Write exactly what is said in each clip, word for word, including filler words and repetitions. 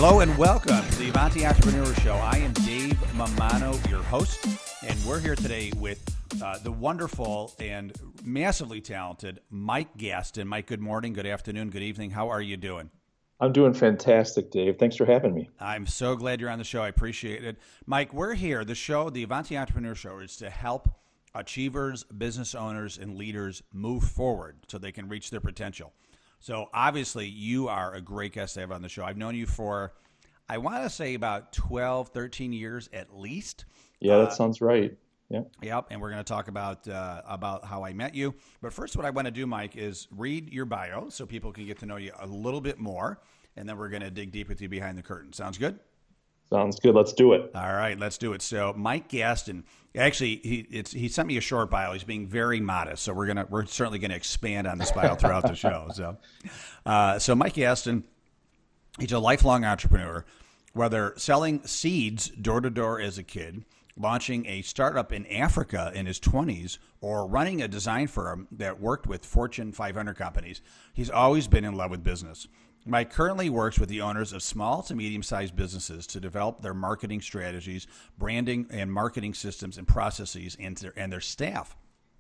Hello and welcome to the Ivanti Entrepreneur Show. I am Dave Mamano, your host, and we're here today with uh, the wonderful and massively talented Mike Gaston. Mike, good morning, good afternoon, good evening. How are you doing? I'm doing fantastic, Dave. Thanks for having me. I'm so glad you're on the show. I appreciate it. Mike, we're here. The show, the Ivanti Entrepreneur Show, is to help achievers, business owners, and leaders move forward so they can reach their potential. So obviously you are a great guest to have on the show. I've known you for, I want to say about twelve, thirteen years at least. Yeah, that uh, sounds right. Yeah. Yep. And we're going to talk about, uh, about how I met you. But first, what I want to do, Mike, is read your bio so people can get to know you a little bit more. And then we're going to dig deep with you behind the curtain. Sounds good? Sounds good. Let's do it. All right, let's do it. So Mike Gaston, actually, he it's, he sent me a short bio. He's being very modest, so we're gonna we're certainly gonna expand on this bio throughout the show. So, uh, so Mike Gaston, he's a lifelong entrepreneur. Whether selling seeds door to door as a kid, launching a startup in Africa in his twenties, or running a design firm that worked with Fortune five hundred companies, he's always been in love with business. Mike currently works with the owners of small to medium-sized businesses to develop their marketing strategies, branding and marketing systems and processes, and their, and their staff.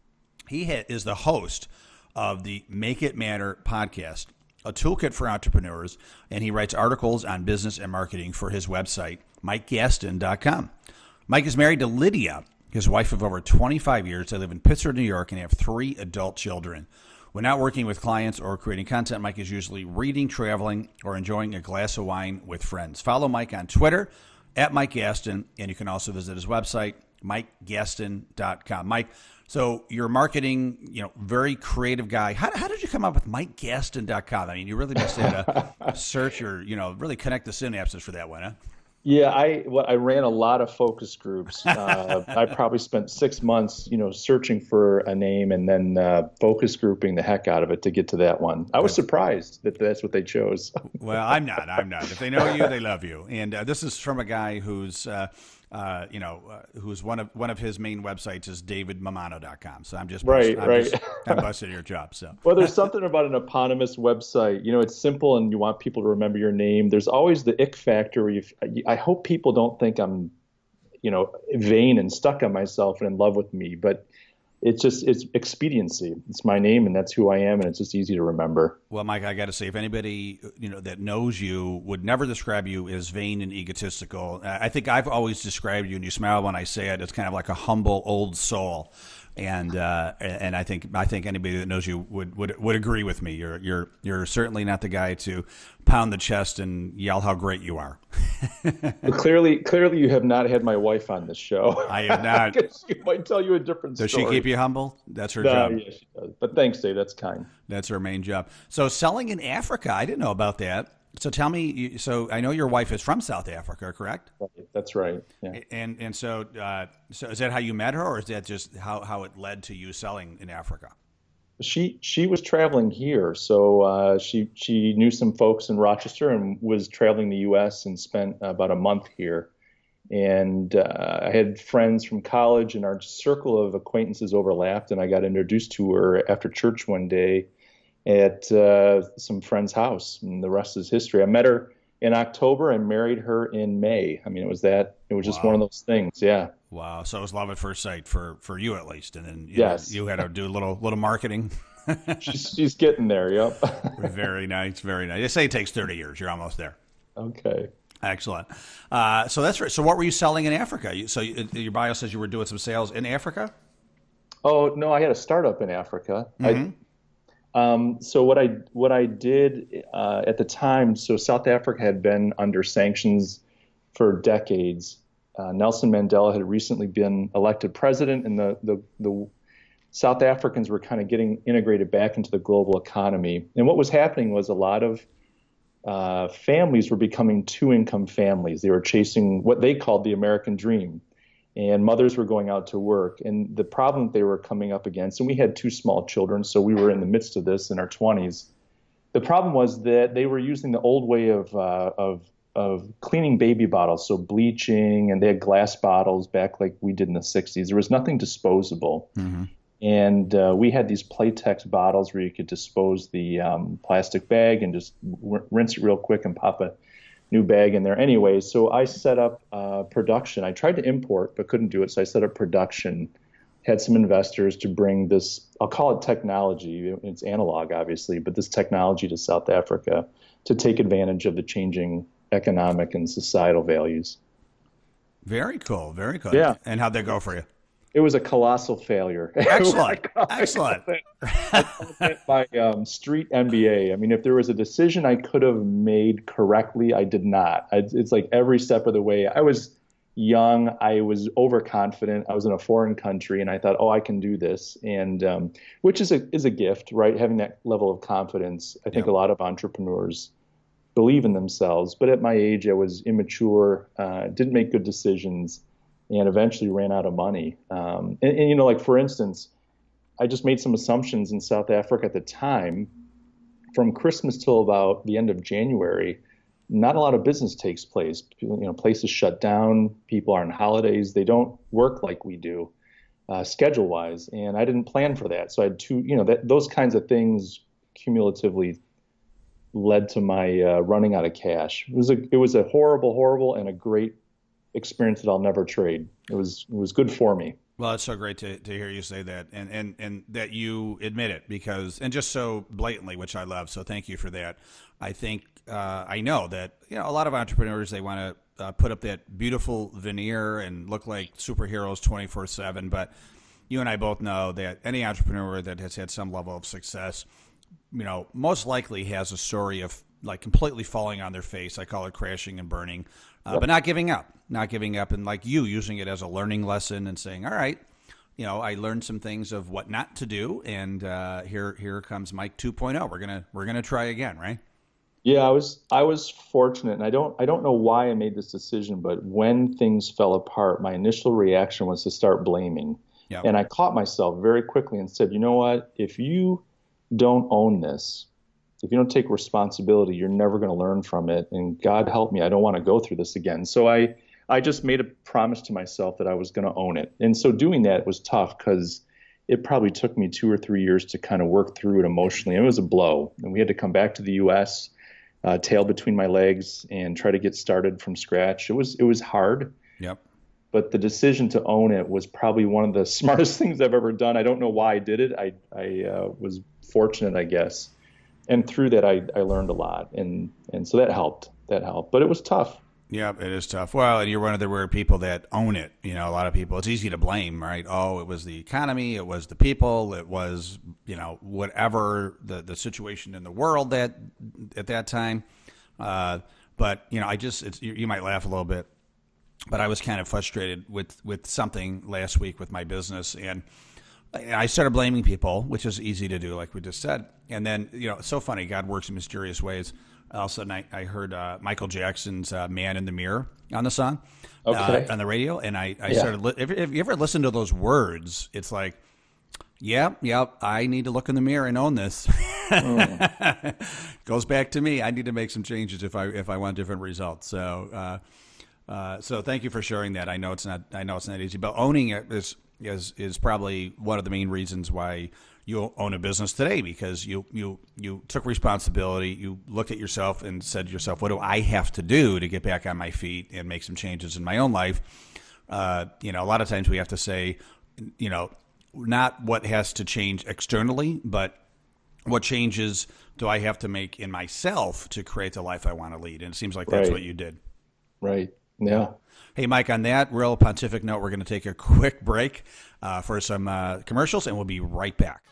He ha- is the host of the Make It Matter podcast, a toolkit for entrepreneurs, and he writes articles on business and marketing for his website, mike gaston dot com. Mike is married to Lydia, his wife of over twenty-five years. They live in Pittsburgh, New York, and have three adult children. When not working with clients or creating content, Mike is usually reading, traveling, or enjoying a glass of wine with friends. Follow Mike on Twitter, at Mike Gaston, and you can also visit his website, mike gaston dot com. Mike, so you're a marketing, you know, very creative guy. How, how did you come up with mike gaston dot com? I mean, you really must have had to search or, you know, really connect the synapses for that one, huh? Yeah, I well, I ran a lot of focus groups. Uh, I probably spent six months, you know, searching for a name and then uh, focus grouping the heck out of it to get to that one. I was surprised that that's what they chose. Well, I'm not. I'm not. If they know you, they love you. And uh, this is from a guy who's, uh, uh, you know, uh, who's one of one of his main websites is david mamano dot com. So I'm just right, I'm right. Just, I'm busting your job. So well, there's something about an eponymous website. You know, it's simple and you want people to remember your name. There's always the ick factor where you. I hope people don't think I'm, you know, vain and stuck on myself and in love with me, but it's just, it's expediency. It's my name and that's who I am. And it's just easy to remember. Well, Mike, I got to say, if anybody, you know, that knows you would never describe you as vain and egotistical. I think I've always described you, and you smile when I say it, as kind of like a humble old soul. And uh, and I think I think anybody that knows you would, would would agree with me. You're you're you're certainly not the guy to pound the chest and yell how great you are. Well, clearly, clearly, you have not had my wife on this show. I have not. She might tell you a different Does story. Does she keep you humble? That's her no, job. Yeah, she does. But thanks, Dave. That's kind. That's her main job. So selling in Africa, I didn't know about that. So tell me, so I know your wife is from South Africa, correct? That's right. Yeah. And and so uh, so is that how you met her, or is that just how, how it led to you selling in Africa? She she was traveling here, so uh, she she knew some folks in Rochester and was traveling the U S and spent about a month here. And uh, I had friends from college, and our circle of acquaintances overlapped, and I got introduced to her after church one day at uh, some friend's house, and the rest is history. I met her in October and married her in May. I mean, it was that, it was just Wow. one of those things. Yeah. Wow. So it was love at first sight for, for you at least. And then you, yes. know, you had to do a little, little marketing. she's, she's getting there. Yep. Very nice. Very nice. They say it takes thirty years. You're almost there. Okay. Excellent. Uh, so that's right. So what were you selling in Africa? You, so you, your bio says you were doing some sales in Africa? Oh, no, I had a startup in Africa. Mm-hmm. I, Um, so what I what I did uh, at the time, so South Africa had been under sanctions for decades. Uh, Nelson Mandela had recently been elected president, and the, the the South Africans were kind of getting integrated back into the global economy. And what was happening was a lot of uh, families were becoming two-income families. They were chasing what they called the American dream. And mothers were going out to work. And the problem that they were coming up against, and we had two small children, so we were in the midst of this in our twenties. The problem was that they were using the old way of uh, of of cleaning baby bottles, so bleaching, and they had glass bottles back like we did in the sixties. There was nothing disposable. Mm-hmm. And uh, we had these Playtex bottles where you could dispose the um, plastic bag and just w- rinse it real quick and pop a new bag in there anyway. So I set up uh, production. I tried to import, but couldn't do it. So I set up production, had some investors to bring this, I'll call it technology. It's analog, obviously, but this technology to South Africa to take advantage of the changing economic and societal values. Very cool. Very cool. Yeah. And how'd that go for you? It was a colossal failure. Excellent. Excellent. My um, street M B A. I mean, if there was a decision I could have made correctly, I did not. I, it's like every step of the way. I was young. I was overconfident. I was in a foreign country, and I thought, oh, I can do this. And um, which is a is a gift, right? Having that level of confidence. I think yeah. a lot of entrepreneurs believe in themselves. But at my age, I was immature, uh, didn't make good decisions, and eventually ran out of money. Um, and, and, you know, like, for instance, I just made some assumptions in South Africa at the time. From Christmas till about the end of January, not a lot of business takes place. You know, places shut down. People are on holidays. They don't work like we do, uh, schedule-wise. And I didn't plan for that. So I had two, you know, that, those kinds of things cumulatively led to my uh, running out of cash. It was a, it was a horrible, horrible, and a great experience that I'll never trade. It was, it was good for me. Well, it's so great to, to hear you say that, and, and, and that you admit it, because, and just so blatantly, which I love. So thank you for that. I think, uh, I know that, you know, a lot of entrepreneurs, they want to uh, put up that beautiful veneer and look like superheroes twenty-four seven. But you and I both know that any entrepreneur that has had some level of success, you know, most likely has a story of like completely falling on their face. I call it crashing and burning, uh, but not giving up, not giving up. And like you, using it as a learning lesson and saying, all right, you know, I learned some things of what not to do. And uh, here, here comes Mike two point oh. We're going to, we're going to try again. Right. Yeah, I was, I was fortunate, and I don't, I don't know why I made this decision, but when things fell apart, my initial reaction was to start blaming. Yep. And I caught myself very quickly and said, you know what, if you don't own this, if you don't take responsibility, you're never going to learn from it. And God help me, I don't want to go through this again. So I, I just made a promise to myself that I was going to own it. And so doing that was tough because it probably took me two or three years to kind of work through it emotionally. It was a blow. And we had to come back to the U S, uh, tail between my legs, and try to get started from scratch. It was, it was hard. Yep. But the decision to own it was probably one of the smartest things I've ever done. I don't know why I did it. I, I uh, was fortunate, I guess. And through that, I, I learned a lot. And, and so that helped. That helped. But it was tough. Yeah, it is tough. Well, and you're one of the rare people that own it. You know, a lot of people, it's easy to blame, right? Oh, it was the economy, it was the people, it was, you know, whatever the, the situation in the world that at that time. Uh, but, you know, I just, it's, you, you might laugh a little bit, but I was kind of frustrated with, with something last week with my business. And I started blaming people, which is easy to do, like we just said. And then, you know, it's so funny. God works in mysterious ways. All of a sudden, I, I heard uh, Michael Jackson's uh, Man in the Mirror on the song, okay. uh, on the radio. And I, I yeah. started, li- if, if you ever listen to those words, it's like, yeah, yeah, I need to look in the mirror and own this. Mm. Goes back to me. I need to make some changes if I if I want different results. So, uh, uh, so thank you for sharing that. I know it's not. I know it's not easy, but owning it is is is probably one of the main reasons why you own a business today, because you you you took responsibility. You looked at yourself and said to yourself, "What do I have to do to get back on my feet and make some changes in my own life?" Uh, you know, a lot of times we have to say, you know, not what has to change externally, but what changes do I have to make in myself to create the life I want to lead? And it seems like that's right. what you did. Right. Yeah. Hey, Mike, on that real pontific note, we're going to take a quick break uh, for some uh, commercials, and we'll be right back.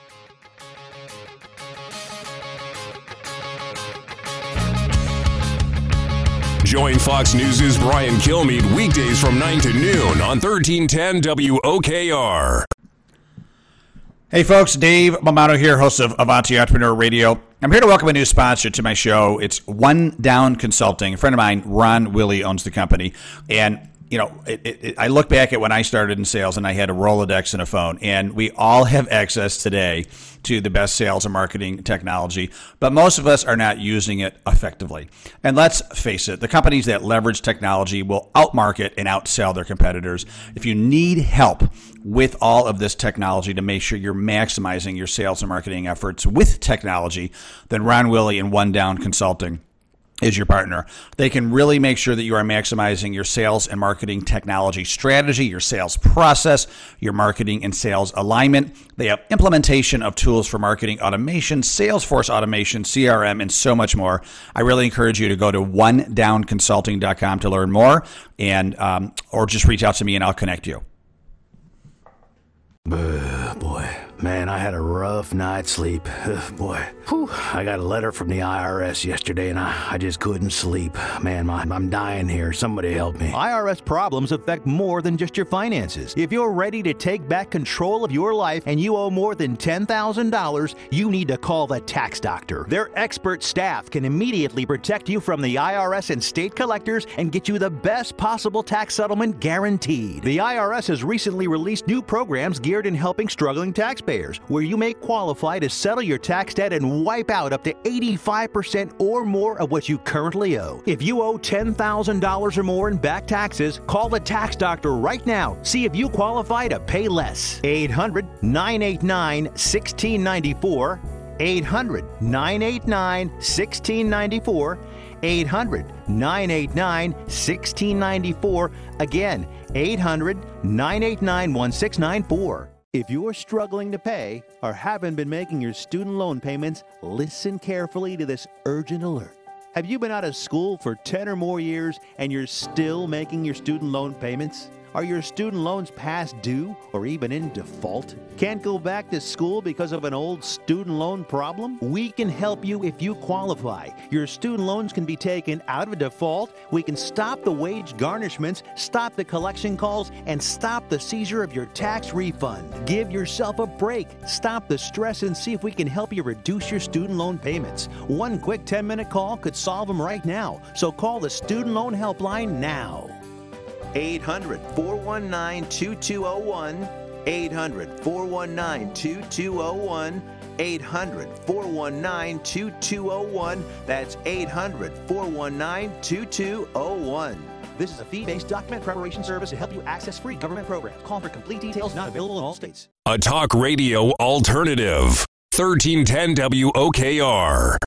Join Fox News' Brian Kilmeade weekdays from nine to noon on thirteen ten W O K R. Hey, folks, Dave Bomano here, host of Avanti Entrepreneur Radio. I'm here to welcome a new sponsor to my show. It's One Down Consulting. A friend of mine, Ron Willie, owns the company. And, you know, it, it, I look back at when I started in sales and I had a Rolodex and a phone. And we all have access today to the best sales and marketing technology, but most of us are not using it effectively. And let's face it, the companies that leverage technology will outmarket and outsell their competitors. If you need help with all of this technology to make sure you're maximizing your sales and marketing efforts with technology, then Ron Willie and One Down Consulting is your partner. They can really make sure that you are maximizing your sales and marketing technology strategy, your sales process, your marketing and sales alignment. They have implementation of tools for marketing automation, Salesforce automation, C R M, and so much more. I really encourage you to go to one down consulting dot com to learn more, and um, or just reach out to me and I'll connect you. Uh, boy, man, I had a rough night's sleep. Uh, boy, Whew. I got a letter from the I R S yesterday, and I, I just couldn't sleep. Man, my, I'm dying here. Somebody help me. I R S problems affect more than just your finances. If you're ready to take back control of your life and you owe more than ten thousand dollars, you need to call the Tax Doctor. Their expert staff can immediately protect you from the I R S and state collectors and get you the best possible tax settlement guaranteed. The I R S has recently released new programs geared in helping struggling taxpayers, where you may qualify to settle your tax debt and wipe out up to eighty-five percent or more of what you currently owe. If you owe ten thousand dollars or more in back taxes, call the Tax Doctor right now. See if you qualify to pay less. eight hundred, nine eight nine, one six nine four. eight hundred, nine eight nine, one six nine four. eight hundred, nine eight nine, one six nine four. Again, eight hundred, nine eight nine, one six nine four. If you're struggling to pay or haven't been making your student loan payments, listen carefully to this urgent alert. Have you been out of school for ten or more years and you're still making your student loan payments? Are your student loans past due or even in default? Can't go back to school because of an old student loan problem? We can help you if you qualify. Your student loans can be taken out of default. We can stop the wage garnishments, stop the collection calls, and stop the seizure of your tax refund. Give yourself a break. Stop the stress and see if we can help you reduce your student loan payments. One quick ten-minute call could solve them right now. So call the Student Loan Helpline now. eight hundred, four one nine, two two zero one. eight hundred, four one nine, two two zero one. eight hundred, four one nine, two two zero one. That's eight hundred, four one nine, two two zero one. This is a fee-based document preparation service to help you access free government programs. Call for complete details. Not available in all states. A talk radio alternative. thirteen ten W O K R.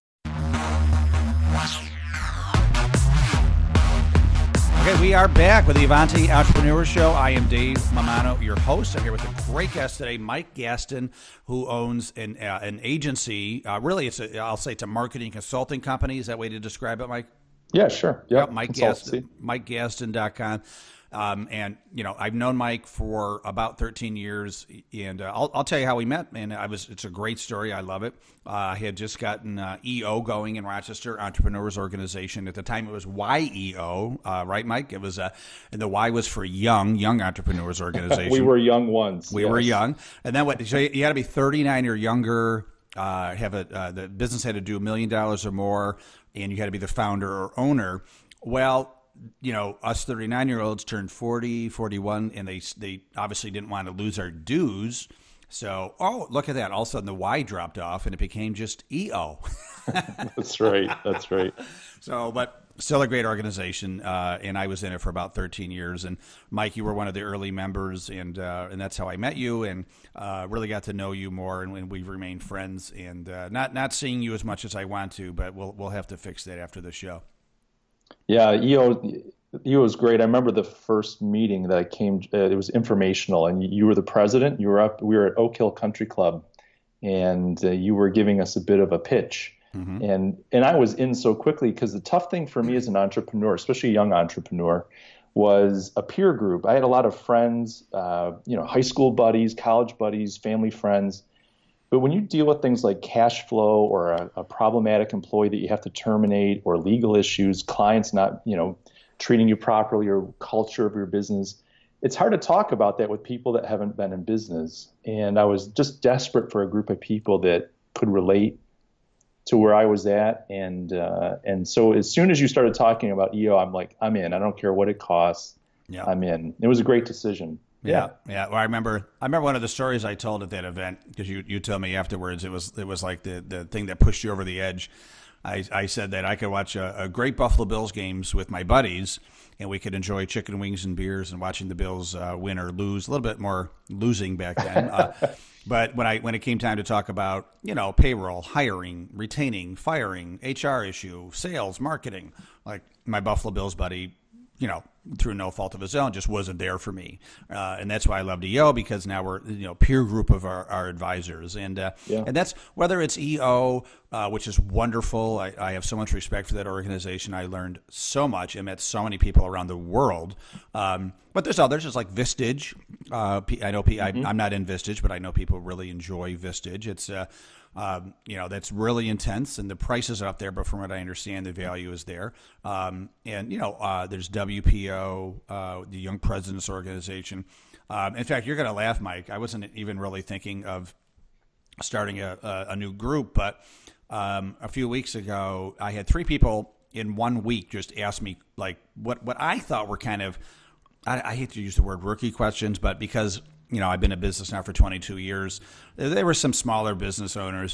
Okay, we are back with the Avanti Entrepreneur Show. I am Dave Mamano, your host. I'm here with a great guest today, Mike Gaston, who owns an uh, an agency. Uh, really, it's a, I'll say it's a marketing consulting company. Is that way to describe it, Mike? Yeah, sure. Yep. Yep, Mike Gaston, Mike Gaston dot com. Um, and, you know, I've known Mike for about thirteen years, and uh, I'll, I'll tell you how we met. And I was, it's a great story. I love it. Uh, I had just gotten uh, E O going in Rochester, Entrepreneurs Organization. At the time, it was Y E O, uh, right, Mike? It was, uh, and the Y was for Young, Young Entrepreneurs Organization. We were young ones. We yes. were young. And then what, so you had to be thirty-nine or younger, uh, have a, uh, the business had to do a million dollars or more, and you had to be the founder or owner. Well, you know, us thirty-nine-year-olds turned forty, forty-one, and they they obviously didn't want to lose our dues. So, oh, look at that. All of a sudden, the Y dropped off, and it became just E O. That's right. That's right. So, but still a great organization, uh, and I was in it for about thirteen years. And, Mike, you were one of the early members, and uh, and that's how I met you, and uh, really got to know you more, and, and we've remained friends. And uh, not not seeing you as much as I want to, but we'll we'll have to fix that after the show. Yeah, E O, E O was great. I remember the first meeting that I came. Uh, it was informational, and you were the president. You were up. We were at Oak Hill Country Club, and uh, you were giving us a bit of a pitch. Mm-hmm. And and I was in so quickly because the tough thing for me as an entrepreneur, especially a young entrepreneur, was a peer group. I had a lot of friends, uh, you know, high school buddies, college buddies, family friends. But when you deal with things like cash flow or a, a problematic employee that you have to terminate, or legal issues, clients not, you know, treating you properly, or culture of your business, it's hard to talk about that with people that haven't been in business. And I was just desperate for a group of people that could relate to where I was at. And uh, and so as soon as you started talking about E O, I'm like, I'm in. I don't care what it costs. Yeah. I'm in. It was a great decision. Yeah, yeah. Well, I remember. I remember one of the stories I told at that event, because you you told me afterwards it was it was like the the thing that pushed you over the edge. I, I said that I could watch a, a great Buffalo Bills games with my buddies, and we could enjoy chicken wings and beers and watching the Bills uh, win or lose. A little bit more losing back then. Uh, but when I when it came time to talk about, you know, payroll, hiring, retaining, firing, H R issue, sales, marketing, like my Buffalo Bills buddy, you know, through no fault of his own, just wasn't there for me. Uh, and that's why I loved E O, because now we're, you know, peer group of our, our advisors. And uh, yeah. and that's whether it's E O, uh, which is wonderful. I, I have so much respect for that organization. I learned so much. I met so many people around the world. Um, but there's others, just like Vistage. Uh, I know mm-hmm. I, I'm not in Vistage, but I know people really enjoy Vistage. It's uh, Um, you know, that's really intense, and the prices are up there, but from what I understand, the value is there. Um, and, you know, uh, there's W P O, uh, the Young Presidents Organization. Um, in fact, you're going to laugh, Mike. I wasn't even really thinking of starting a, a, a new group, but um, a few weeks ago, I had three people in one week just ask me, like, what, what I thought were kind of, I, I hate to use the word rookie questions, but because – you know, I've been in business now for twenty-two years. There were some smaller business owners,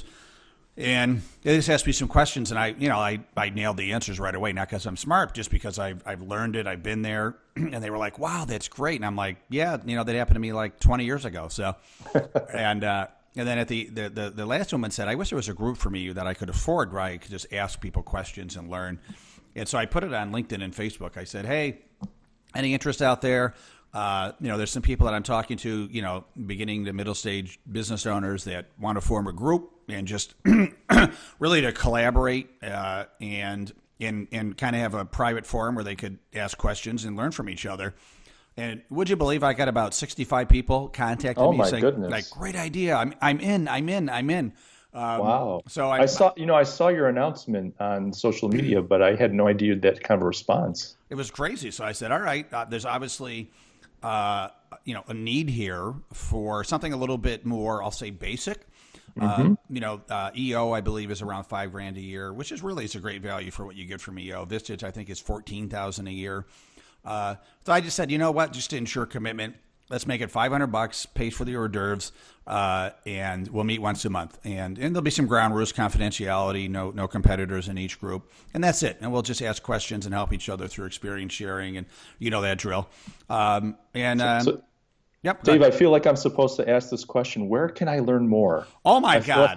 and they just asked me some questions, and I, you know, I, I nailed the answers right away, not because I'm smart, just because I've, I've learned it, I've been there, and they were like, wow, that's great. And I'm like, yeah, you know, that happened to me like twenty years ago. So, and, uh, and then at the, the, the, the last woman said, I wish there was a group for me that I could afford, where I could just ask people questions and learn. And so I put it on LinkedIn and Facebook. I said, hey, any interest out there? Uh, you know, there's some people that I'm talking to, you know, beginning to middle stage business owners that want to form a group and just really to collaborate uh, and and and kind of have a private forum where they could ask questions and learn from each other. And would you believe I got about sixty-five people contacted oh me my saying, goodness. like, great idea. I'm I'm in, I'm in, I'm in. Um, wow. So I, I saw, you know, I saw your announcement on social media, but I had no idea that kind of a response. It was crazy. So I said, all right, uh, there's obviously Uh, you know, a need here for something a little bit more, I'll say, basic. Mm-hmm. Uh, you know, uh, E O, I believe, is around five grand a year, which is really it's a great value for what you get from E O. Vistage, I think, is fourteen thousand a year. Uh, so I just said, you know what, just to ensure commitment, let's make it five hundred bucks, pays for the hors d'oeuvres, uh, and we'll meet once a month. And and there'll be some ground rules, confidentiality, no no competitors in each group, and that's it. And we'll just ask questions and help each other through experience sharing, and you know that drill. Um, and um, so, yep, Dave, I feel like I'm supposed to ask this question. Where can I learn more? Oh my I God!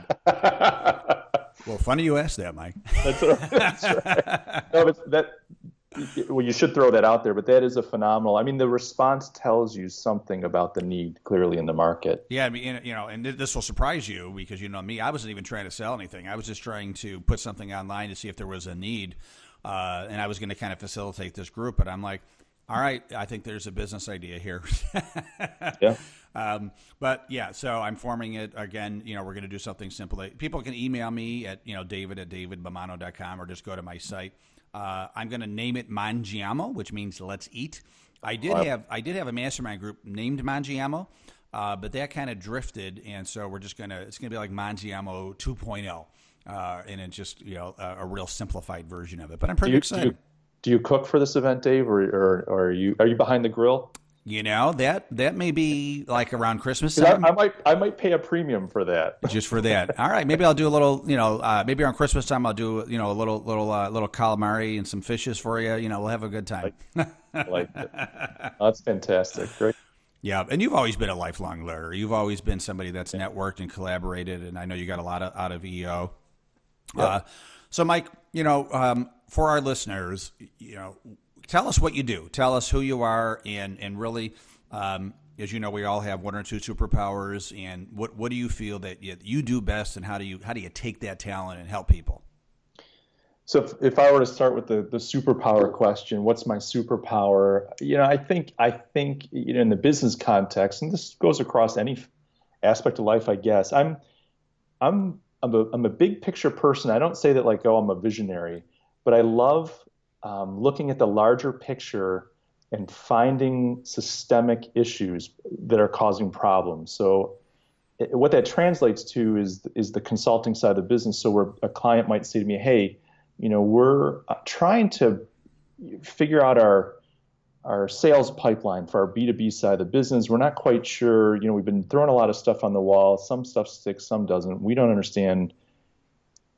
Well, funny you asked that, Mike. That's right. That's right. No, but that. Well, you should throw that out there, but that is a phenomenal. I mean, the response tells you something about the need clearly in the market. Yeah, I mean, you know, and this will surprise you because you know me. I wasn't even trying to sell anything. I was just trying to put something online to see if there was a need, uh, and I was going to kind of facilitate this group. But I'm like, all right, I think there's a business idea here. Yeah. Um, but yeah, so I'm forming it again. You know, we're going to do something simple. People can email me at you know David at david bomano dot com or just go to my site. Uh, I'm going to name it Mangiamo, which means let's eat. I did wow. have I did have a mastermind group named Mangiamo, uh, but that kind of drifted, and so we're just gonna it's gonna be like Mangiamo two point oh, uh, and it's just you know a, a real simplified version of it. But I'm pretty do you, excited. Do you, do you cook for this event, Dave, or, or, or are you are you behind the grill? You know that that may be like around Christmas time. I, I might I might pay a premium for that. Just for that. All right, maybe I'll do a little. You know, uh, maybe around Christmas time I'll do you know a little little uh, little calamari and some fishes for you. You know, we'll have a good time. I like it. Oh, that's fantastic. Great. Yeah, and you've always been a lifelong learner. You've always been somebody that's networked and collaborated, and I know you got a lot of, out of E O. Yep. Uh, so, Mike, you know, um, for our listeners, you know. Tell us what you do. Tell us who you are, and and really, um, as you know, we all have one or two superpowers. And what what do you feel that you, you do best, and how do you how do you take that talent and help people? So, if, if I were to start with the the superpower question, what's my superpower? You know, I think I think you know in the business context, and this goes across any aspect of life, I guess. I'm I'm I'm a, I'm a big picture person. I don't say that like oh I'm a visionary, but I love. Um, looking at the larger picture and finding systemic issues that are causing problems. So it, what that translates to is is the consulting side of the business. So where a client might say to me, hey, you know, we're uh, trying to figure out our our sales pipeline for our B two B side of the business. We're not quite sure. You know, we've been throwing a lot of stuff on the wall. Some stuff sticks, some doesn't. We don't understand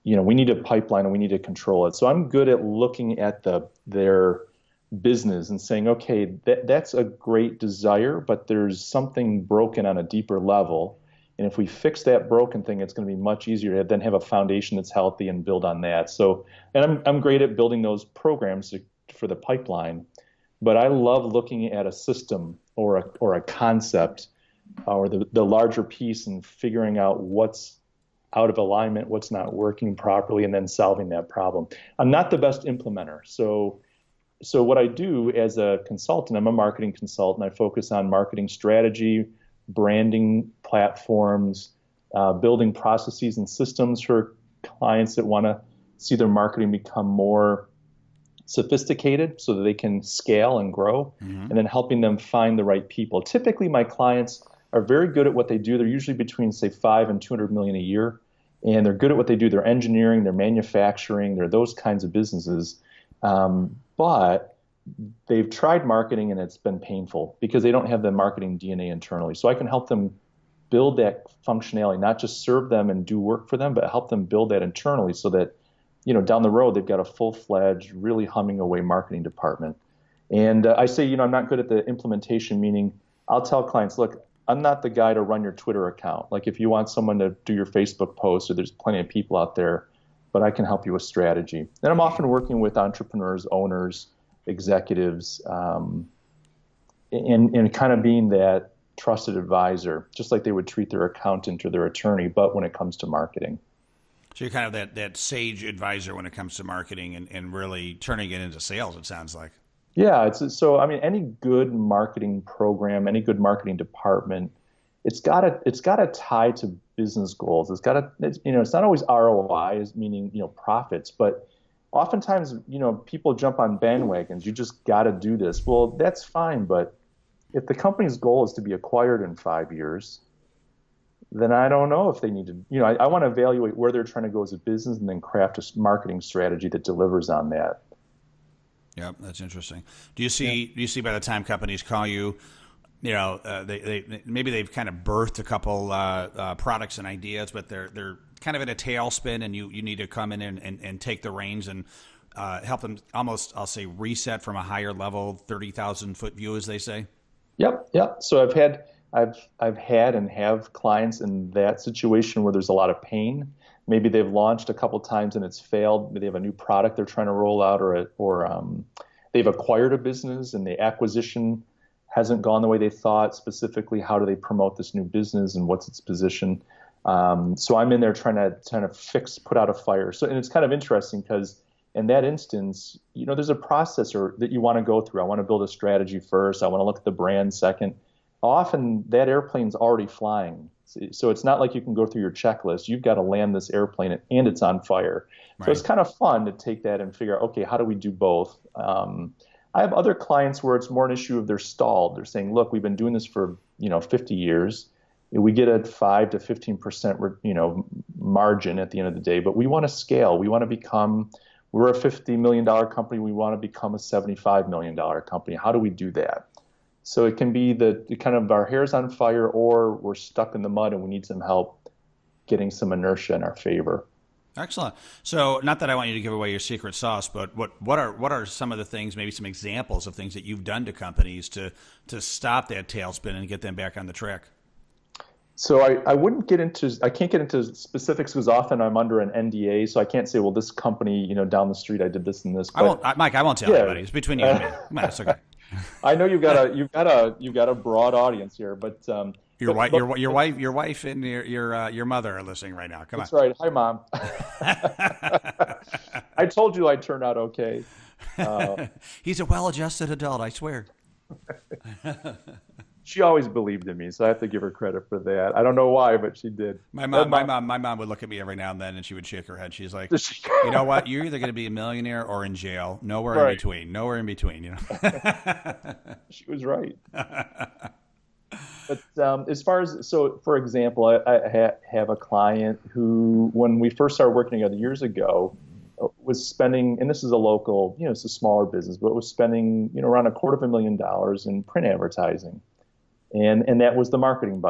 you know, we need a pipeline and we need to control it. So I'm good at looking at the their business and saying, okay, that, that's a great desire, but there's something broken on a deeper level. And if we fix that broken thing, it's going to be much easier to then have a foundation that's healthy and build on that. So, and I'm I'm great at building those programs to, for the pipeline, but I love looking at a system or a or a concept or the, the larger piece and figuring out what's out of alignment, what's not working properly, and then solving that problem. I'm not the best implementer. So, so what I do as a consultant, I'm a marketing consultant. I focus on marketing strategy, branding platforms, uh, building processes and systems for clients that want to see their marketing become more sophisticated so that they can scale and grow, mm-hmm. and then helping them find the right people. Typically, my clients are very good at what they do. They're usually between, say, five and two hundred million a year, and they're good at what they do. They're engineering, they're manufacturing, they're those kinds of businesses. Um, but they've tried marketing and it's been painful because they don't have the marketing D N A internally. So I can help them build that functionality, not just serve them and do work for them, but help them build that internally so that, you know, down the road, they've got a full-fledged, really humming away marketing department. And uh, I say, you know, I'm not good at the implementation, meaning I'll tell clients, look, I'm not the guy to run your Twitter account. Like if you want someone to do your Facebook post, or there's plenty of people out there, but I can help you with strategy. And I'm often working with entrepreneurs, owners, executives, um, and, and kind of being that trusted advisor, just like they would treat their accountant or their attorney, but when it comes to marketing. So you're kind of that, that sage advisor when it comes to marketing and, and really turning it into sales, it sounds like. Yeah, it's so I mean, any good marketing program, any good marketing department, it's got to it's got to tie to business goals. It's got to it's, you know, it's not always R O I, meaning, you know, profits, but oftentimes, you know, people jump on bandwagons. You just got to do this. Well, that's fine, but if the company's goal is to be acquired in five years, then I don't know if they need to, you know, I, I want to evaluate where they're trying to go as a business and then craft a marketing strategy that delivers on that. Yeah, that's interesting. Do you see? Yeah. Do you see by the time companies call you, you know, uh, they, they maybe they've kind of birthed a couple uh, uh, products and ideas, but they're they're kind of in a tailspin, and you, you need to come in and, and, and take the reins and uh, help them almost, I'll say, reset from a higher level, thirty thousand foot view, as they say. Yep, yep. So I've had I've I've had and have clients in that situation where there's a lot of pain. Maybe they've launched a couple times and it's failed. Maybe they have a new product they're trying to roll out, or a, or um, they've acquired a business and the acquisition hasn't gone the way they thought. Specifically, how do they promote this new business and what's its position? Um, so I'm in there trying to kind of fix, put out a fire. So and it's kind of interesting because in that instance, you know, there's a process or that you want to go through. I want to build a strategy first. I want to look at the brand second. Often that airplane's already flying. So it's not like you can go through your checklist. You've got to land this airplane and it's on fire. Right. So it's kind of fun to take that and figure out, okay, how do we do both? Um, I have other clients where it's more an issue of they're stalled. They're saying, look, we've been doing this for, you know, fifty years. We get a five to fifteen percent, you know, margin at the end of the day, but we want to scale. We want to become, we're a fifty million dollars company. We want to become a seventy-five million dollars company. How do we do that? So it can be the, the kind of our hair's on fire, or we're stuck in the mud and we need some help getting some inertia in our favor. Excellent. So not that I want you to give away your secret sauce, but what, what are what are some of the things, maybe some examples of things that you've done to companies to to stop that tailspin and get them back on the track? So I, I wouldn't get into, I can't get into specifics because often I'm under an N D A, so I can't say, well, this company, you know, down the street, I did this and this. But, I won't, I, Mike, I won't tell yeah. anybody. It's between you and me. Come on, it's okay. I know you've got a you've got a you've got a broad audience here, but um, your but, wife, but, your your wife, your wife, and your your uh, your mother are listening right now. Come that's on. That's right. Hi, Mom. I told you I turned out okay. Uh, He's a well-adjusted adult, I swear. She always believed in me, so I have to give her credit for that. I don't know why, but she did. My mom, my mom, my mom would look at me every now and then, and she would shake her head. She's like, "You know what? You're either going to be a millionaire or in jail. Nowhere right. in between. Nowhere in between." You know. She was right. But um, as far as so, for example, I, I ha- have a client who, when we first started working together years ago, was spending, and this is a local, you know, it's a smaller business, but was spending, you know, around a quarter of a million dollars in print advertising. And and that was the marketing budget.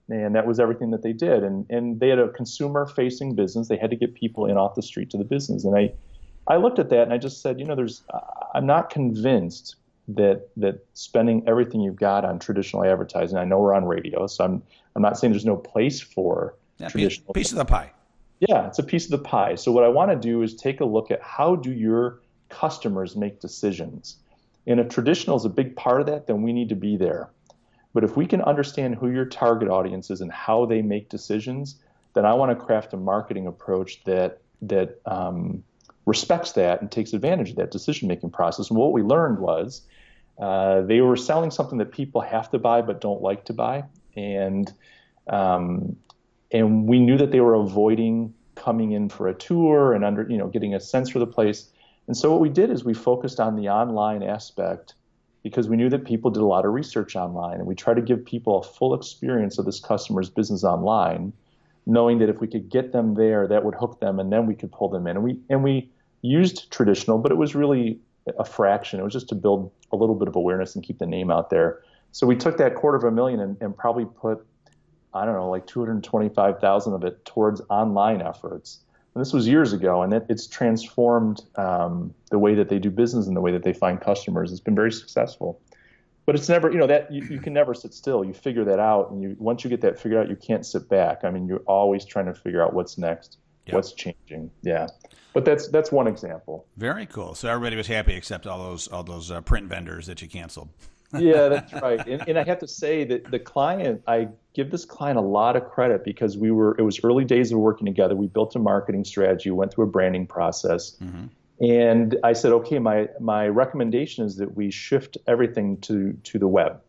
And that was everything that they did. And and they had a consumer-facing business. They had to get people in off the street to the business. And I, I looked at that and I just said, you know, there's, I'm not convinced that that spending everything you've got on traditional advertising. I know we're on radio, so I'm I'm not saying there's no place for yeah, traditional. Piece, piece of the pie. Yeah, it's a piece of the pie. So what I want to do is take a look at how do your customers make decisions. And if traditional is a big part of that, then we need to be there. But if we can understand who your target audience is and how they make decisions, then I want to craft a marketing approach that that um, respects that and takes advantage of that decision-making process. And what we learned was uh, they were selling something that people have to buy but don't like to buy, and um, and we knew that they were avoiding coming in for a tour and under you know getting a sense for the place. And so what we did is we focused on the online aspect, because we knew that people did a lot of research online, and we tried to give people a full experience of this customer's business online, knowing that if we could get them there, that would hook them, and then we could pull them in. And we and we used traditional, but it was really a fraction. It was just to build a little bit of awareness and keep the name out there. So we took that quarter of a million and, and probably put, I don't know, like two hundred twenty-five thousand of it towards online efforts. And this was years ago, and it, it's transformed um, the way that they do business and the way that they find customers. It's been very successful. But it's never, you know, that you, you can never sit still. You figure that out, and you once you get that figured out, you can't sit back. I mean, you're always trying to figure out what's next, yep. what's changing. Yeah, but that's that's one example. Very cool. So everybody was happy except all those all those uh, print vendors that you canceled. Yeah, that's right. And, and I have to say that the client, I give this client a lot of credit, because we were, it was early days of working together. We built a marketing strategy, went through a branding process. Mm-hmm. And I said, okay, my, my recommendation is that we shift everything to, to the web.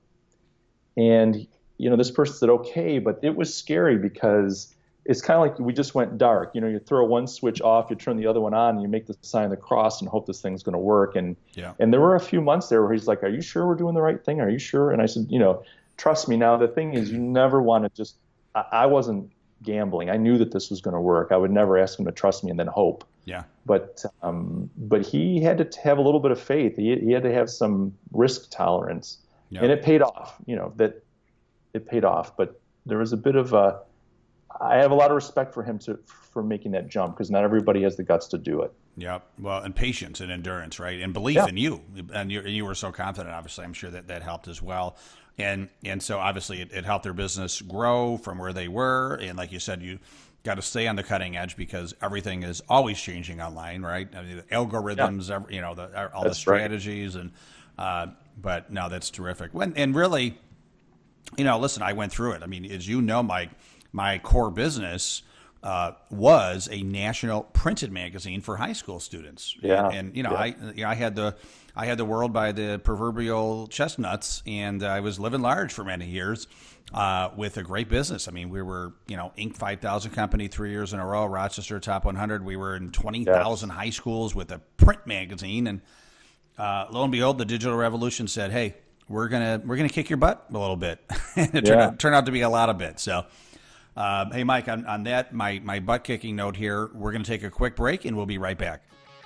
And, you know, this person said, okay, but it was scary because it's kind of like we just went dark. You know, you throw one switch off, you turn the other one on, and you make the sign of the cross and hope this thing's going to work. And yeah. and there were a few months there where he's like, are you sure we're doing the right thing? Are you sure? And I said, you know, trust me. Now, the thing is, you never want to just, I, I wasn't gambling. I knew that this was going to work. I would never ask him to trust me and then hope. Yeah. But um, but he had to have a little bit of faith. He, he had to have some risk tolerance. Yeah. And it paid off, you know, that it paid off. But there was a bit of a, I have a lot of respect for him to for making that jump, because not everybody has the guts to do it. Yeah, well, and patience and endurance, right, and belief yeah. in you, and you, and you were so confident. Obviously, I'm sure that that helped as well, and and so obviously it, it helped their business grow from where they were, and like you said, you got to stay on the cutting edge because everything is always changing online, right? I mean, the algorithms, yeah. you know, the, all that's the strategies, right. and uh, but no, that's terrific. When and really, you know, listen, I went through it. I mean, as you know, Mike. My core business uh, was a national printed magazine for high school students. Yeah, and, and you know, yeah. I you know, I had the I had the world by the proverbial chestnuts, and I was living large for many years uh, with a great business. I mean, we were you know Inc five thousand company three years in a row, Rochester Top one hundred. We were in twenty thousand yes. high schools with a print magazine, and uh, lo and behold, the digital revolution said, "Hey, we're gonna we're gonna kick your butt a little bit." And it yeah. turned, out, turned out to be a lot of bit. So. Uh, hey, Mike, on, on that, my, my butt-kicking note here, we're going to take a quick break, and we'll be right back.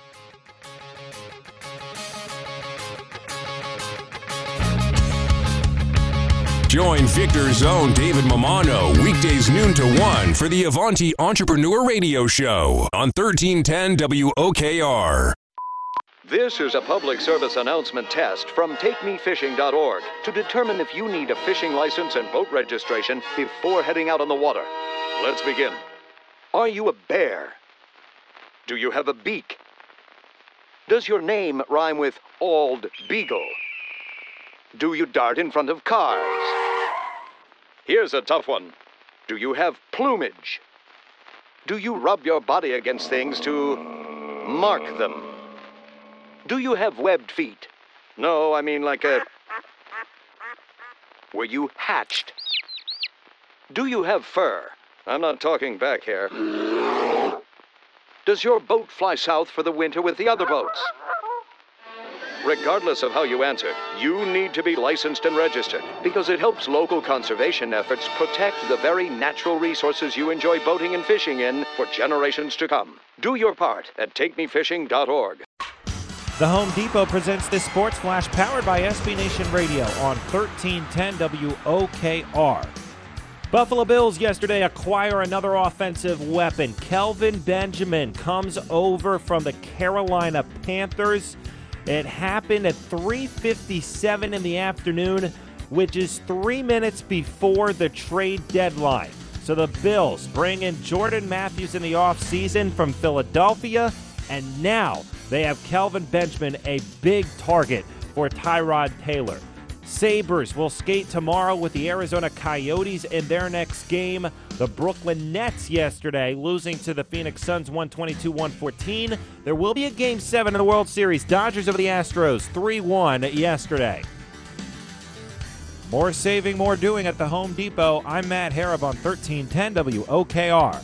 Join Victor's own David Mamano weekdays noon to one for the Avanti Entrepreneur Radio Show on thirteen ten W O K R. This is a public service announcement test from take me fishing dot org to determine if you need a fishing license and boat registration before heading out on the water. Let's begin. Are you a bear? Do you have a beak? Does your name rhyme with Ald Beagle? Do you dart in front of cars? Here's a tough one. Do you have plumage? Do you rub your body against things to mark them? Do you have webbed feet? No, I mean like a... Were you hatched? Do you have fur? I'm not talking back hair. Does your boat fly south for the winter with the other boats? Regardless of how you answered, you need to be licensed and registered because it helps local conservation efforts protect the very natural resources you enjoy boating and fishing in for generations to come. Do your part at take me fishing dot org. The Home Depot presents this Sports Flash powered by S B Nation Radio on thirteen ten W O K R. Buffalo Bills yesterday acquire another offensive weapon. Kelvin Benjamin comes over from the Carolina Panthers. It happened at three fifty-seven in the afternoon, which is three minutes before the trade deadline. So the Bills bring in Jordan Matthews in the offseason from Philadelphia, and now they have Kelvin Benjamin, a big target for Tyrod Taylor. Sabres will skate tomorrow with the Arizona Coyotes in their next game. The Brooklyn Nets yesterday losing to the Phoenix Suns one twenty-two one fourteen. There will be a Game seven in the World Series. Dodgers over the Astros three one yesterday. More saving, more doing at the Home Depot. I'm Matt Harab on thirteen ten W O K R.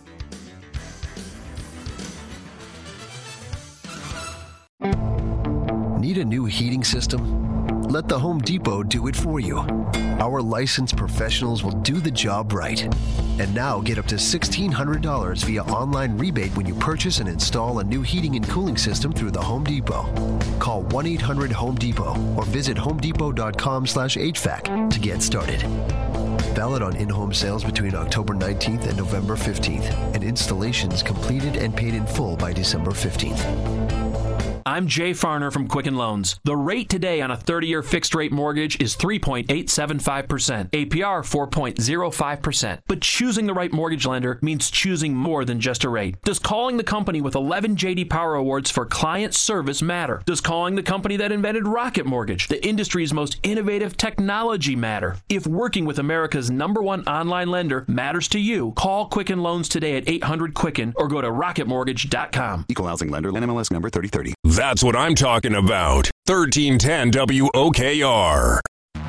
Need a new heating system? Let the Home Depot do it for you. Our licensed professionals will do the job right. And now get up to sixteen hundred dollars via online rebate when you purchase and install a new heating and cooling system through the Home Depot. Call one eight hundred home depot or visit homedepot.com slash HVAC to get started. Valid on in-home sales between October nineteenth and November fifteenth, and installations completed and paid in full by December fifteenth. I'm Jay Farner from Quicken Loans. The rate today on a thirty-year fixed-rate mortgage is three point eight seven five percent, A P R four point zero five percent. But choosing the right mortgage lender means choosing more than just a rate. Does calling the company with eleven J D Power Awards for client service matter? Does calling the company that invented Rocket Mortgage, the industry's most innovative technology, matter? If working with America's number one online lender matters to you, call Quicken Loans today at eight hundred Quicken or go to rocket mortgage dot com. Equal housing lender, N M L S number thirty thirty. That's what I'm talking about. thirteen ten W O K R. All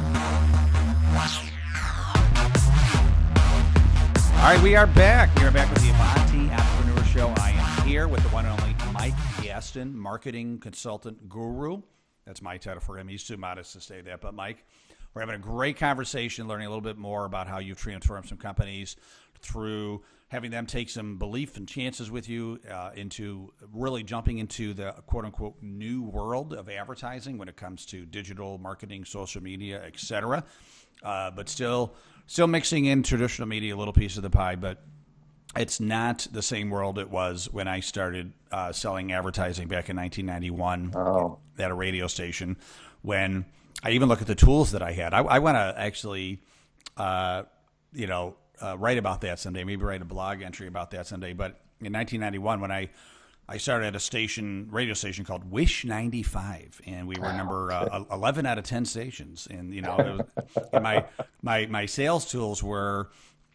right, we are back. We are back with the Avanti Entrepreneur Show. I am here with the one and only Mike Gaston, marketing consultant guru. That's my title for him. He's too modest to say that. But, Mike, we're having a great conversation, learning a little bit more about how you've transformed some companies through having them take some belief and chances with you uh, into really jumping into the quote-unquote new world of advertising when it comes to digital marketing, social media, et cetera. Uh, but still still mixing in traditional media, a little piece of the pie. But it's not the same world it was when I started uh, selling advertising back in nineteen ninety-one oh. at a radio station, when I even look at the tools that I had. I, I want to actually, uh, you know, Uh, write about that someday, maybe write a blog entry about that someday. But in nineteen ninety-one, when I, I started at a station, radio station called Wish ninety-five, and we were number uh, eleven out of ten stations. And, you know, it was, and my, my, my sales tools were,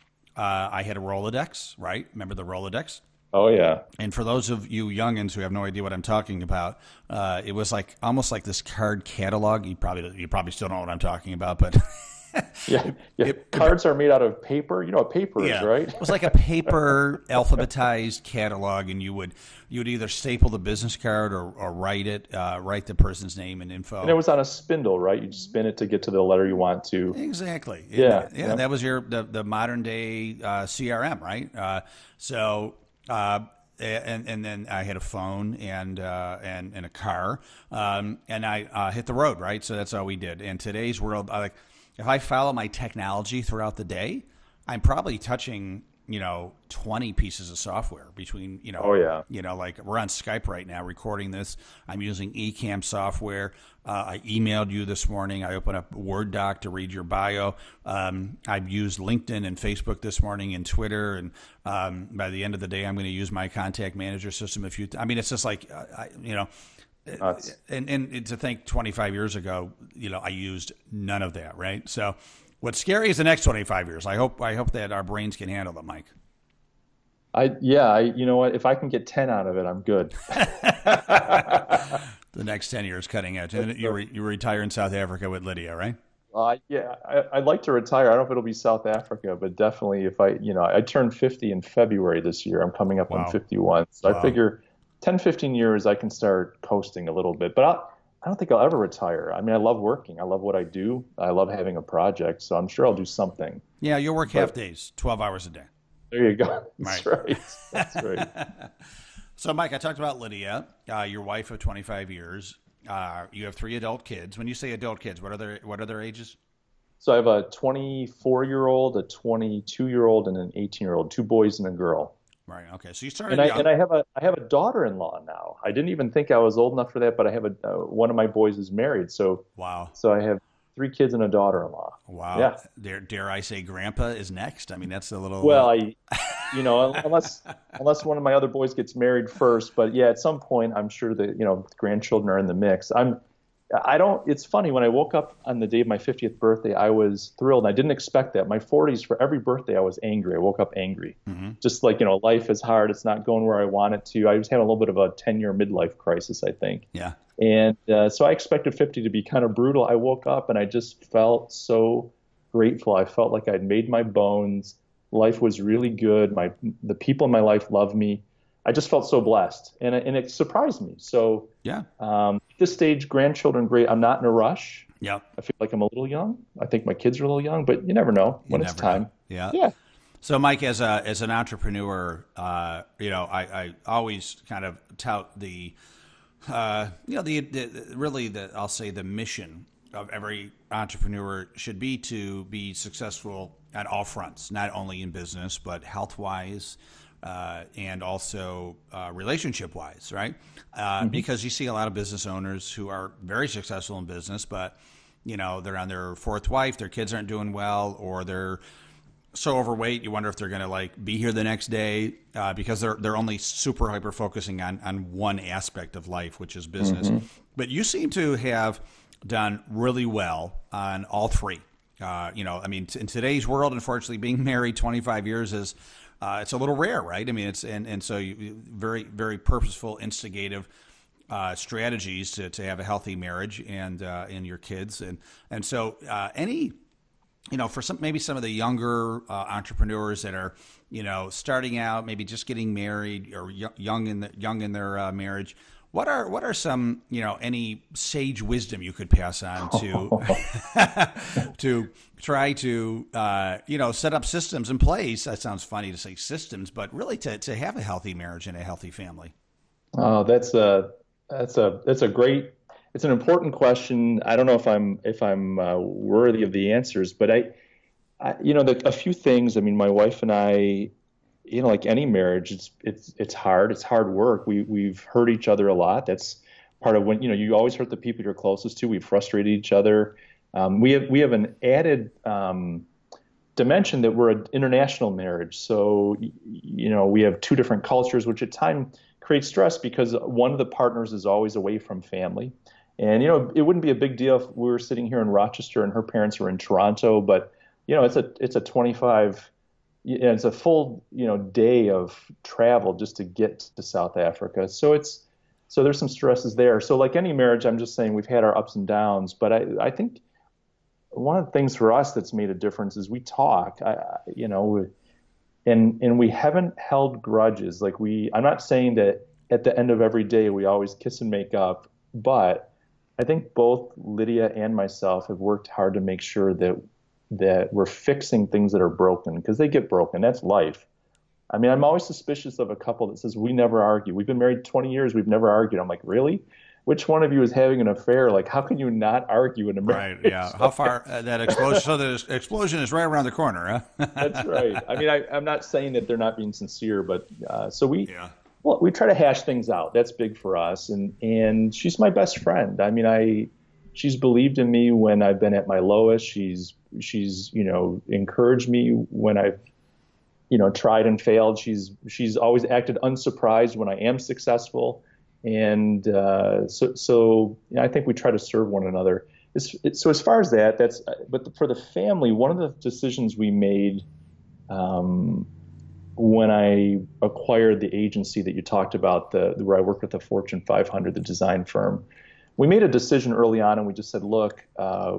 uh, I had a Rolodex, right? Remember the Rolodex? Oh, yeah. And for those of you youngins who have no idea what I'm talking about, uh, it was like almost like this card catalog. You probably, you probably still know what I'm talking about, but... yeah, yeah. It, cards are made out of paper. You know what paper yeah. is, right? It was like a paper alphabetized catalog, and you would you would either staple the business card or, or write it, uh, write the person's name and info. And it was on a spindle, right? You spin it to get to the letter you want to. Exactly. Yeah, yeah. yeah. That was your the, the modern day uh, C R M, right? Uh, so. Uh, And and then I had a phone and uh, and and a car, um, and I uh, hit the road, right? So that's all we did. In today's world, I like if I follow my technology throughout the day, I'm probably touching, you know, twenty pieces of software between, you know, oh, yeah. you know, like we're on Skype right now recording this. I'm using Ecamm software. Uh, I emailed you this morning. I opened up Word doc to read your bio. Um, I've used LinkedIn and Facebook this morning and Twitter. And um, by the end of the day, I'm going to use my contact manager system. If you, I mean, it's just like, uh, I, you know, Nuts. and and to think twenty-five years ago, you know, I used none of that, right? So. What's scary is the next twenty-five years. I hope I hope that our brains can handle it, Mike. I yeah, I you know what? If I can get ten out of it, I'm good. The next ten years, cutting edge. And you re, you retire in South Africa with Lydia, right? Uh, yeah, I, I'd like to retire. I don't know if it'll be South Africa, but definitely if I, you know, I turned fifty in February this year. I'm coming up wow. on fifty-one, so wow. I figure ten, fifteen years I can start coasting a little bit. But I'll, I don't think I'll ever retire. I mean, I love working. I love what I do. I love having a project. So I'm sure I'll do something. Yeah, you'll work but, half days, twelve hours a day. There you go. That's right. right. That's right. So, Mike, I talked about Lydia, uh, your wife of twenty-five years. Uh, you have three adult kids. When you say adult kids, what are their what are their ages? So I have a twenty-four-year-old, a twenty-two-year-old, and an eighteen-year-old, two boys and a girl. Right. Okay. So you started. And I young. and I have a I have a daughter-in-law now. I didn't even think I was old enough for that, but I have a uh, one of my boys is married. So wow. So I have three kids and a daughter-in-law. Wow. Yeah. Dare dare I say, Grandpa is next? I mean, that's a little. Well, I, you know, unless unless one of my other boys gets married first, but yeah, at some point, I'm sure that you know grandchildren are in the mix. I'm. I don't, it's funny, when I woke up on the day of my fiftieth birthday, I was thrilled. I didn't expect that. My forties, for every birthday, I was angry. I woke up angry. Mm-hmm. Just like, you know, life is hard. It's not going where I want it to. I was having a little bit of a ten-year midlife crisis, I think. Yeah. And uh, so I expected fifty to be kind of brutal. I woke up and I just felt so grateful. I felt like I'd made my bones. Life was really good. My The people in my life loved me. I just felt so blessed, and and it surprised me. So yeah, um, at this stage, grandchildren, great. I'm not in a rush. Yeah, I feel like I'm a little young. I think my kids are a little young, but you never know when you it's time. Know. Yeah, yeah. So, Mike, as a as an entrepreneur, uh, you know, I, I always kind of tout the, uh, you know, the, the really the I'll say the mission of every entrepreneur should be to be successful at all fronts, not only in business but health wise. Uh, and also uh, relationship-wise, right? Uh, mm-hmm. Because you see a lot of business owners who are very successful in business, but you know they're on their fourth wife, their kids aren't doing well, or they're so overweight you wonder if they're going to like be here the next day uh, because they're they're only super hyper focusing on on one aspect of life, which is business. Mm-hmm. But you seem to have done really well on all three. Uh, you know, I mean, t- in today's world, unfortunately, being married twenty-five years is Uh, it's a little rare, right? I mean, it's and, and so you, very very purposeful, instigative uh, strategies to, to have a healthy marriage and uh, and your kids and and so uh, any you know for some maybe some of the younger uh, entrepreneurs that are you know starting out, maybe just getting married or y- young in the, young in their uh, marriage. What are what are some you know any sage wisdom you could pass on to to try to uh, you know set up systems in place? That sounds funny to say systems, but really to, to have a healthy marriage and a healthy family. Oh, that's a that's a that's a great. It's an important question. I don't know if I'm if I'm uh, worthy of the answers, but I, I you know, the, a few things. I mean, my wife and I. You know, like any marriage, it's it's it's hard. It's hard work. We we've hurt each other a lot. That's part of when you know you always hurt the people you're closest to. We've frustrated each other. Um, we have we have an added um, dimension that we're an international marriage. So you know we have two different cultures, which at times creates stress because one of the partners is always away from family. And you know it wouldn't be a big deal if we were sitting here in Rochester and her parents were in Toronto, but you know it's a it's a twenty-five. Yeah, it's a full, you know, day of travel just to get to South Africa. So it's, so there's some stresses there. So like any marriage, I'm just saying we've had our ups and downs. But I, I think one of the things for us that's made a difference is we talk. I, you know, and and we haven't held grudges. Like we, I'm not saying that at the end of every day we always kiss and make up, but I think both Lydia and myself have worked hard to make sure that. that we're fixing things that are broken because they get broken. That's life. I mean, I'm always suspicious of a couple that says, we never argue. We've been married twenty years. We've never argued. I'm like, really? Which one of you is having an affair? Like, how can you not argue in a marriage? Right, yeah. How far uh, that explosion, so the explosion is right around the corner, huh? That's right. I mean, I, I'm not saying that they're not being sincere, but uh, so we, yeah. well, we try to hash things out. That's big for us. And, and she's my best friend. I mean, I, she's believed in me when I've been at my lowest. She's, she's, you know, encouraged me when I've, you know, tried and failed. She's, she's always acted unsurprised when I am successful. And uh, so, so you know, I think we try to serve one another. It's, it, so as far as that, that's, but for the family, one of the decisions we made um, when I acquired the agency that you talked about, the, where I worked with the Fortune five hundred, the design firm, we made a decision early on and we just said, look, uh,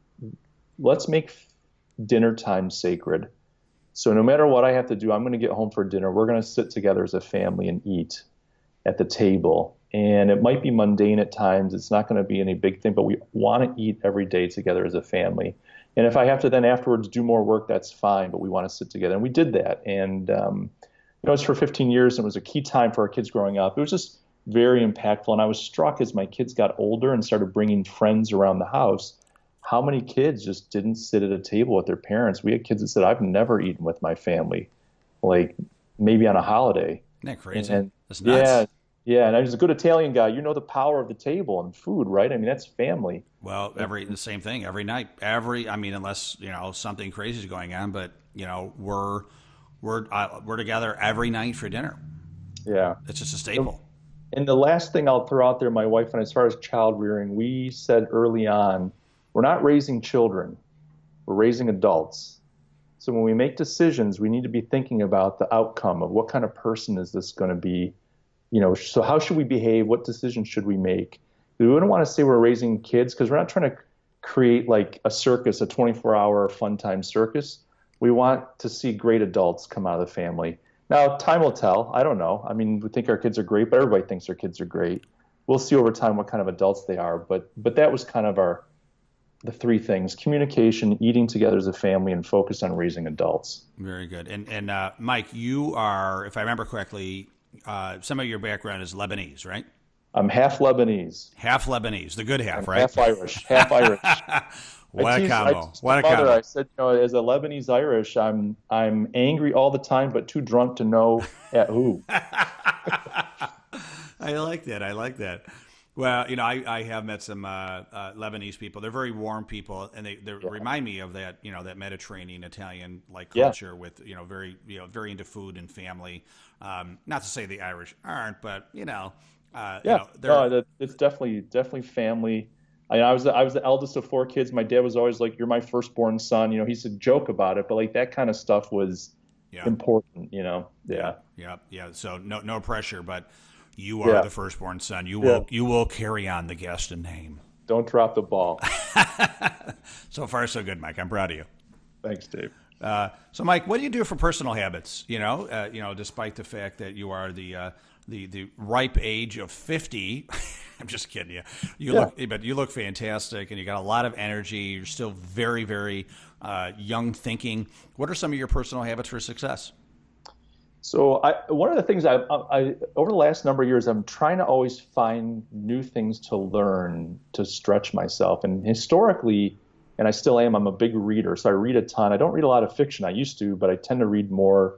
let's make dinner time sacred. So no matter what I have to do, I'm going to get home for dinner. We're going to sit together as a family and eat at the table. And it might be mundane at times. It's not going to be any big thing, but we want to eat every day together as a family. And if I have to then afterwards do more work, that's fine, but we want to sit together. And we did that. And, um, you know, it was for fifteen years and it was a key time for our kids growing up. It was just very impactful. And I was struck as my kids got older and started bringing friends around the house, how many kids just didn't sit at a table with their parents? We had kids that said, I've never eaten with my family, like maybe on a holiday. Isn't that crazy? And, That's nuts. Yeah, yeah. And I was a good Italian guy. You know the power of the table and food, right? I mean, that's family. Well, every the same thing every night. Every, I mean, unless you know something crazy is going on, but you know we're we're uh, we're together every night for dinner. Yeah, it's just a staple. And the last thing I'll throw out there, my wife, and as far as child rearing, we said early on, we're not raising children, we're raising adults. So when we make decisions, we need to be thinking about the outcome of what kind of person is this going to be. You know, so how should we behave? What decisions should we make? We wouldn't want to say we're raising kids because we're not trying to create like a circus, a twenty-four hour fun time circus. We want to see great adults come out of the family. Now, time will tell. I don't know. I mean, we think our kids are great, but everybody thinks their kids are great. We'll see over time what kind of adults they are. But but that was kind of our the three things: communication, eating together as a family, and focus on raising adults. Very good. And and uh, Mike, you are, if I remember correctly, uh, some of your background is Lebanese, right? I'm half Lebanese. Half Lebanese, the good half, I'm right? Half Irish. Half Irish. What a combo! What a mother, combo! I said, you know, as a Lebanese Irish, I'm I'm angry all the time, but too drunk to know at who. I like that. I like that. Well, you know, I, I have met some uh, uh, Lebanese people. They're very warm people, and they, they yeah. remind me of that, you know, that Mediterranean Italian like culture yeah. with, you know, very, you know, very into food and family. Um, not to say the Irish aren't, but you know, uh, yeah, you know, they're, no, it's definitely definitely family. I, I was the, I was the eldest of four kids. My dad was always like, "You're my firstborn son." You know, he used to joke about it, but like that kind of stuff was yeah. important. You know, yeah, yeah, yeah. So no no pressure, but. You are yeah. the firstborn son. You will yeah. you will carry on the Gaston name. Don't drop the ball. So far, so good, Mike. I'm proud of you. Thanks, Dave. Uh, so, Mike, what do you do for personal habits? You know, uh, you know, despite the fact that you are the uh, the the ripe age of fifty. I'm just kidding you. You yeah. look, but you look fantastic, and you got a lot of energy. You're still very, very uh, young thinking. What are some of your personal habits for success? So I, one of the things I, I, over the last number of years, I'm trying to always find new things to learn, to stretch myself. And historically, and I still am, I'm a big reader. So I read a ton. I don't read a lot of fiction. I used to, but I tend to read more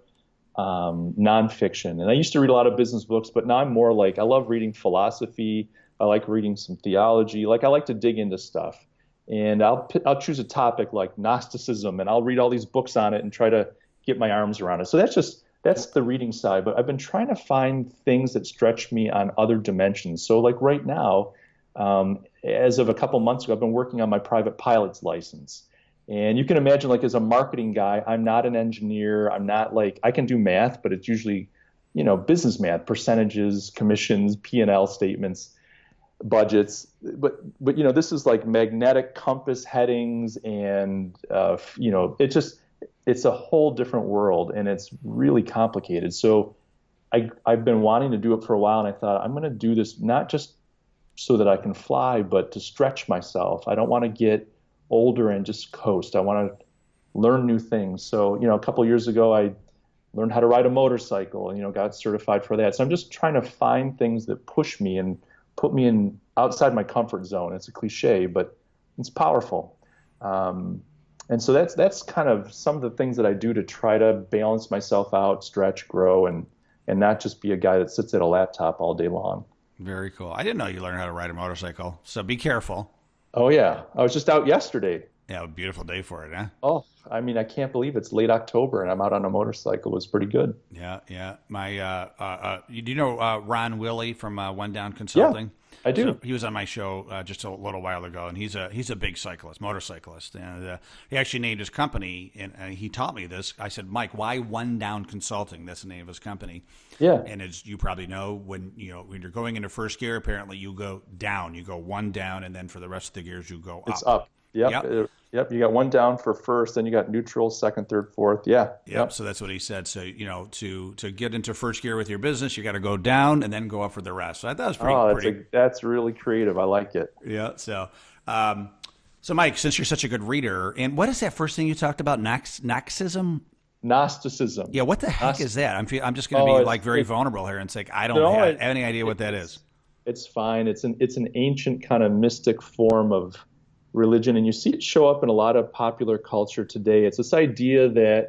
um, nonfiction. And I used to read a lot of business books, but now I'm more like, I love reading philosophy. I like reading some theology. Like I like to dig into stuff. And I'll, I'll choose a topic like Gnosticism, and I'll read all these books on it and try to get my arms around it. So that's just, That's the reading side, but I've been trying to find things that stretch me on other dimensions. So like right now, um, as of a couple months ago, I've been working on my private pilot's license. And you can imagine, like as a marketing guy, I'm not an engineer. I'm not like, I can do math, but it's usually, you know, business math, percentages, commissions, P and L statements, budgets. But, but you know, this is like magnetic compass headings and, uh, you know, it just, it's a whole different world, and it's really complicated. So I, I've been wanting to do it for a while, and I thought I'm going to do this not just so that I can fly, but to stretch myself. I don't want to get older and just coast. I want to learn new things. So, you know, a couple of years ago, I learned how to ride a motorcycle and, you know, got certified for that. So I'm just trying to find things that push me and put me in outside my comfort zone. It's a cliche, but it's powerful. Um, And so that's that's kind of some of the things that I do to try to balance myself out, stretch, grow, and and not just be a guy that sits at a laptop all day long. Very cool. I didn't know you learned how to ride a motorcycle, so be careful. Oh, yeah. I was just out yesterday. Yeah, a beautiful day for it, huh? Oh, I mean, I can't believe it's late October and I'm out on a motorcycle. It was pretty good. Yeah, yeah. My, uh, uh, uh, do you know uh, Ron Willey from uh, One Down Consulting? Yeah, I do. So he was on my show uh, just a little while ago, and he's a he's a big cyclist, motorcyclist, and uh, he actually named his company, and uh, he taught me this. I said, Mike, why One Down Consulting? That's the name of his company. Yeah. And as you probably know, when you know when you're going into first gear, apparently you go down, you go one down, and then for the rest of the gears you go up. It's up. Yep. Yep. Uh, yep. You got one down for first, then you got neutral, second, third, fourth. Yeah. Yep. yep. So that's what he said. So, you know, to to get into first gear with your business, you got to go down and then go up for the rest. So I thought that was pretty. Oh, that's, pretty... a, that's really creative. I like it. Yeah. So, um, so Mike, since you're such a good reader, and what is that first thing you talked about? Nox, Gnosticism? Gnosticism. Yeah. What the heck Gnost- is that? I'm I'm just going to oh, be like very vulnerable here and say I don't no, have it, any idea what that is. It's fine. It's an it's an ancient kind of mystic form of religion, and you see it show up in a lot of popular culture today. It's this idea that,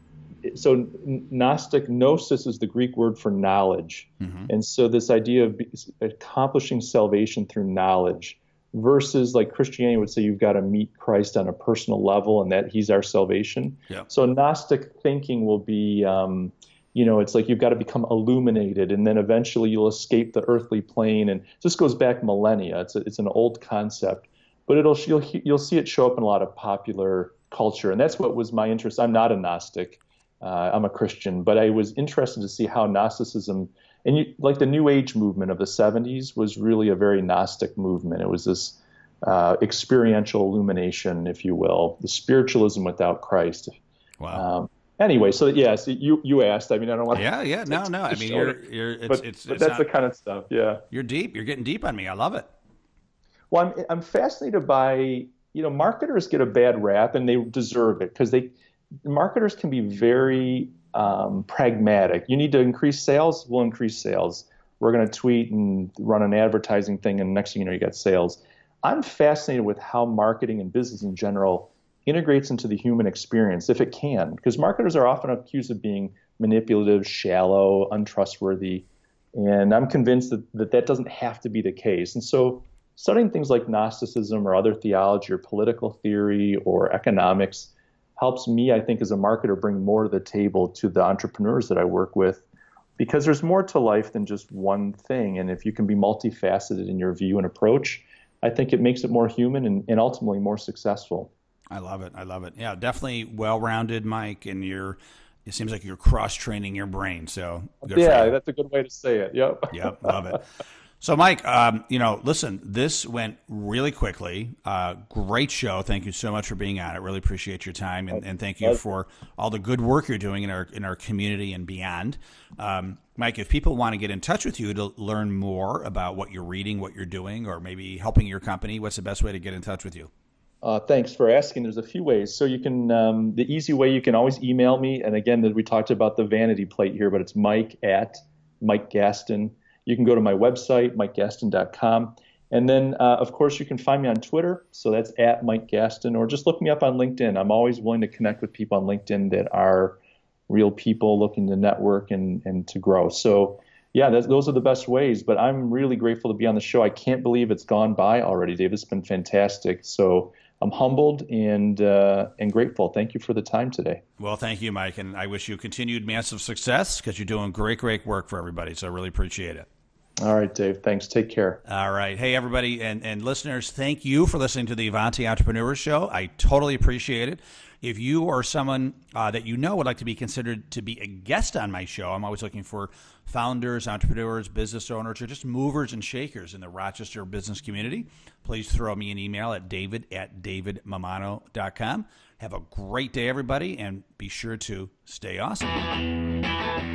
so Gnostic, gnosis is the Greek word for knowledge. Mm-hmm. And so this idea of accomplishing salvation through knowledge versus like Christianity would say you've got to meet Christ on a personal level and that he's our salvation. Yeah. So Gnostic thinking will be, um, you know, it's like you've got to become illuminated and then eventually you'll escape the earthly plane. And this goes back millennia. It's a, it's an old concept, but it'll you'll, you'll see it show up in a lot of popular culture. And that's what was my interest. I'm not a Gnostic. Uh, I'm a Christian, but I was interested to see how Gnosticism, and you, like the New Age movement of the seventies was really a very Gnostic movement. It was this uh, experiential illumination, if you will, the spiritualism without Christ. Wow. Um, anyway, so yes, you you asked. I mean, I don't want to. Yeah, yeah, no, no. I mean, you're, you're, it's, but, it's, but it's that's not, the kind of stuff. Yeah. You're deep. You're getting deep on me. I love it. Well, I'm I'm fascinated by, you know, marketers get a bad rap and they deserve it because they. Marketers can be very um, pragmatic. You need to increase sales, we'll increase sales. We're going to tweet and run an advertising thing, and next thing you know, you got sales. I'm fascinated with how marketing and business in general integrates into the human experience, if it can, because marketers are often accused of being manipulative, shallow, untrustworthy, and I'm convinced that that, that doesn't have to be the case. And so studying things like Gnosticism or other theology or political theory or economics helps me, I think, as a marketer bring more to the table to the entrepreneurs that I work with, because there's more to life than just one thing. And if you can be multifaceted in your view and approach, I think it makes it more human and, and ultimately more successful. I love it. I love it. Yeah, definitely well-rounded, Mike, and you're, it seems like you're cross-training your brain. So good yeah, for you. That's a good way to say it. Yep. Yep, love it. So, Mike, um, you know, listen, this went really quickly. Uh, great show. Thank you so much for being on it. Really appreciate your time, and, and thank you for all the good work you're doing in our in our community and beyond. Um, Mike, if people want to get in touch with you to learn more about what you're reading, what you're doing, or maybe helping your company, what's the best way to get in touch with you? Uh, thanks for asking. There's a few ways. So you can, um, the easy way, you can always email me. And again, we talked about the vanity plate here, but it's Mike at Mike Gaston. You can go to my website, mike gaston dot com. And then, uh, of course, you can find me on Twitter. So that's at Mike Gaston, or just look me up on LinkedIn. I'm always willing to connect with people on LinkedIn that are real people looking to network and, and to grow. So, yeah, that's, those are the best ways. But I'm really grateful to be on the show. I can't believe it's gone by already, Dave. It's been fantastic. So I'm humbled and uh, and grateful. Thank you for the time today. Well, thank you, Mike, and I wish you continued massive success because you're doing great, great work for everybody. So I really appreciate it. All right, Dave. Thanks. Take care. All right. Hey, everybody, and, and listeners, thank you for listening to the Avanti Entrepreneurs Show. I totally appreciate it. If you or someone uh, that you know would like to be considered to be a guest on my show, I'm always looking for founders, entrepreneurs, business owners, or just movers and shakers in the Rochester business community. Please throw me an email at david at david mamano dot com. Have a great day, everybody, and be sure to stay awesome.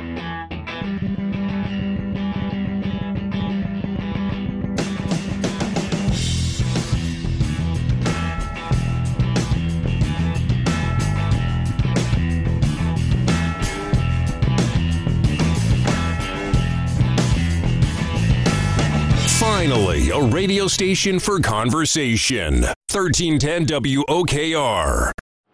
Finally, a radio station for conversation. thirteen ten W O K R.